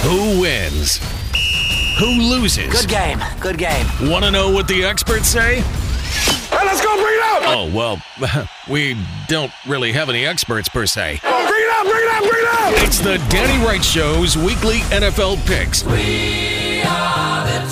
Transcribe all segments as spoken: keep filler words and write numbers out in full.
Who wins? Who loses? Good game. Good game. Want to know what the experts say? Hey, let's go. Bring it up. Oh, well, we don't really have any experts per se. Oh, bring it up. Bring it up. Bring it up. It's the Danny Wright Show's weekly N F L picks. We are the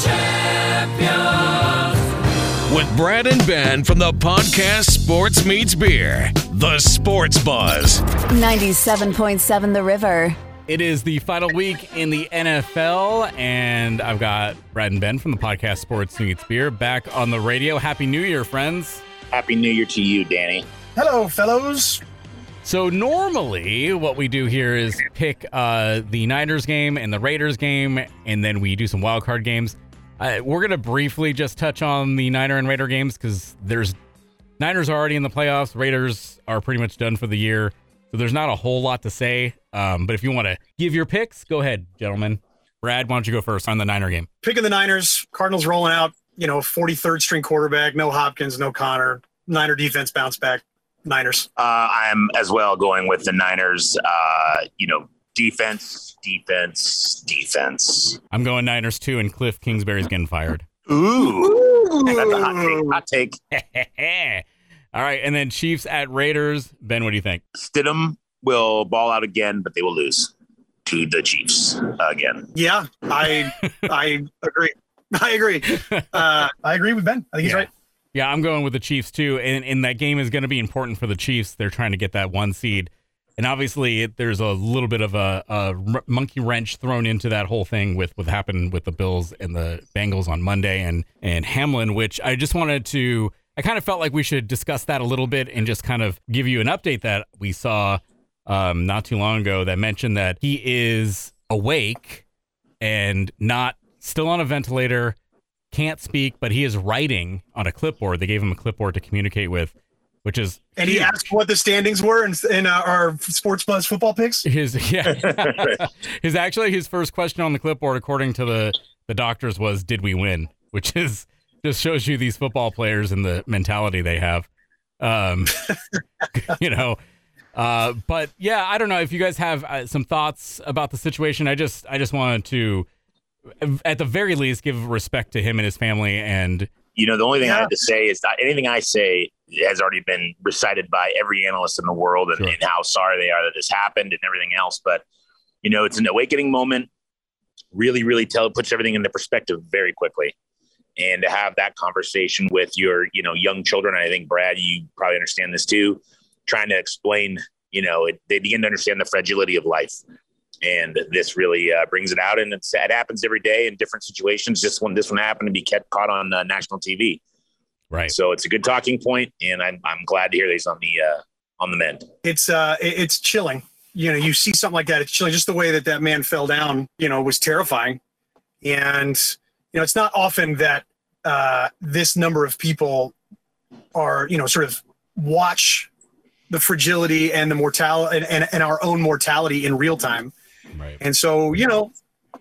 champions. With Brad and Ben from the podcast Sports Meets Beer, The Sports Buzz. ninety-seven point seven The River. It is the final week in the N F L, and I've got Brad and Ben from the podcast Sports Meets Beer back on the radio. Happy New Year, friends. Happy New Year to you, Danny. Hello, fellows. So normally what we do here is pick uh, the Niners game and the Raiders game, and then we do some wild card games. Uh, we're going to briefly just touch on the Niner and Raider games because there's Niners are already in the playoffs. Raiders are pretty much done for the year. So there's not a whole lot to say. Um, but if you want to give your picks, go ahead, gentlemen. Brad, why don't you go first on the Niner game? Picking the Niners. Cardinals rolling out, you know, forty-third string quarterback. No Hopkins, no Connor. Niner defense bounce back. Niners. Uh, I'm as well going with the Niners. Uh, you know, defense, defense, defense. I'm going Niners too, and Cliff Kingsbury's getting fired. Ooh. That's a hot take. Hot take. All right, and then Chiefs at Raiders. Ben, what do you think? Stidham will ball out again, but they will lose to the Chiefs again. Yeah, I I agree. I agree. Uh, I agree with Ben. I think he's yeah. right. Yeah, I'm going with the Chiefs too, and, and that game is going to be important for the Chiefs. They're trying to get that one seed, and obviously it, there's a little bit of a, a monkey wrench thrown into that whole thing with what happened with the Bills and the Bengals on Monday and and Hamlin, which I just wanted to. I kind of felt like we should discuss that a little bit and just kind of give you an update that we saw um, not too long ago that mentioned that he is awake and not still on a ventilator, can't speak, but he is writing on a clipboard. They gave him a clipboard to communicate with, which is and he huge. asked what the standings were in, in uh, our Sports Buzz football picks. His yeah, his actually his first question on the clipboard, according to the the doctors, was, "Did we win?" Which is. Just shows you these football players and the mentality they have, um, you know. Uh, but yeah, I don't know if you guys have uh, some thoughts about the situation. I just, I just wanted to, at the very least, give respect to him and his family. And you know, the only thing yeah. I have to say is that anything I say has already been recited by every analyst in the world, and, sure. and how sorry they are that this happened and everything else. But you know, it's an awakening moment. Really, really tell puts everything into perspective very quickly. And to have that conversation with your, you know, young children, I think, Brad, you probably understand this too, trying to explain, you know, it, they begin to understand the fragility of life. And this really uh, brings it out. And it's, it happens every day in different situations. Just when this one happened to be kept caught on uh, national T V. Right. So it's a good talking point, and I'm I'm glad to hear that he's on the uh, on the mend. It's uh, it's chilling. You know, you see something like that. It's chilling. Just the way that that man fell down, you know, was terrifying. And you know, it's not often that uh, this number of people are, you know, sort of watch the fragility and the mortality and, and, and our own mortality in real time. Right. And so, you know,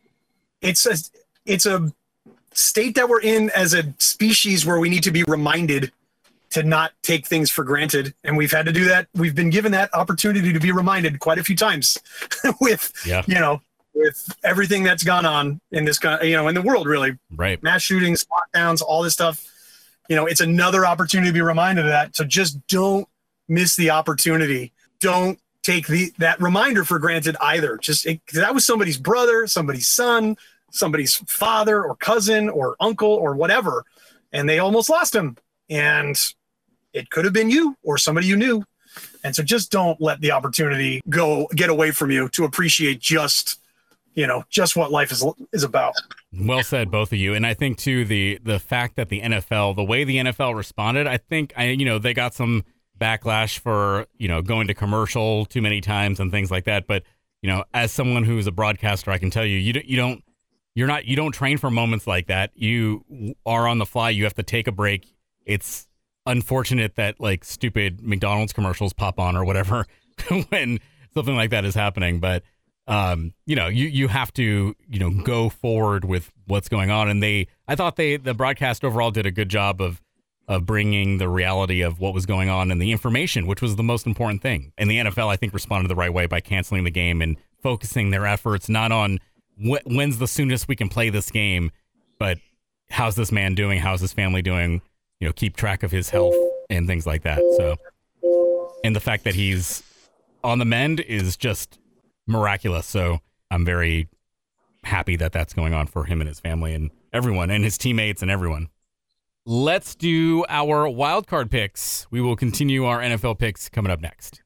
it's a, it's a state that we're in as a species where we need to be reminded to not take things for granted. And we've had to do that. We've been given that opportunity to be reminded quite a few times with, yeah. you know, with everything that's gone on in this, you know, in the world, really. Right. Mass shootings, lockdowns, all this stuff. You know, it's another opportunity to be reminded of that. So just don't miss the opportunity. Don't take the that reminder for granted either. Just it, that was somebody's brother, somebody's son, somebody's father or cousin or uncle or whatever, and they almost lost him. And it could have been you or somebody you knew. And so just don't let the opportunity go get away from you to appreciate just, you know, just what life is is about. Well said, both of you. And I think too, the the fact that the N F L, the way the N F L responded, I think I you know they got some backlash for, you know, going to commercial too many times and things like that. But, you know, as someone who's a broadcaster, I can tell you, you don't, you don't, you're not, you don't train for moments like that. You are on the fly. You have to take a break. It's unfortunate that like stupid McDonald's commercials pop on or whatever when something like that is happening. But, um, you know, you, you have to, you know, go forward with what's going on. And they, I thought they, the broadcast overall did a good job of, of bringing the reality of what was going on and the information, which was the most important thing. And the N F L, I think, responded the right way by canceling the game and focusing their efforts not on wh- when's the soonest we can play this game? But how's this man doing? How's his family doing? You know, keep track of his health and things like that. So, and the fact that he's on the mend is just miraculous. So I'm very happy that that's going on for him and his family and everyone and his teammates and everyone. Let's do our wild card picks. We will continue our N F L picks coming up next.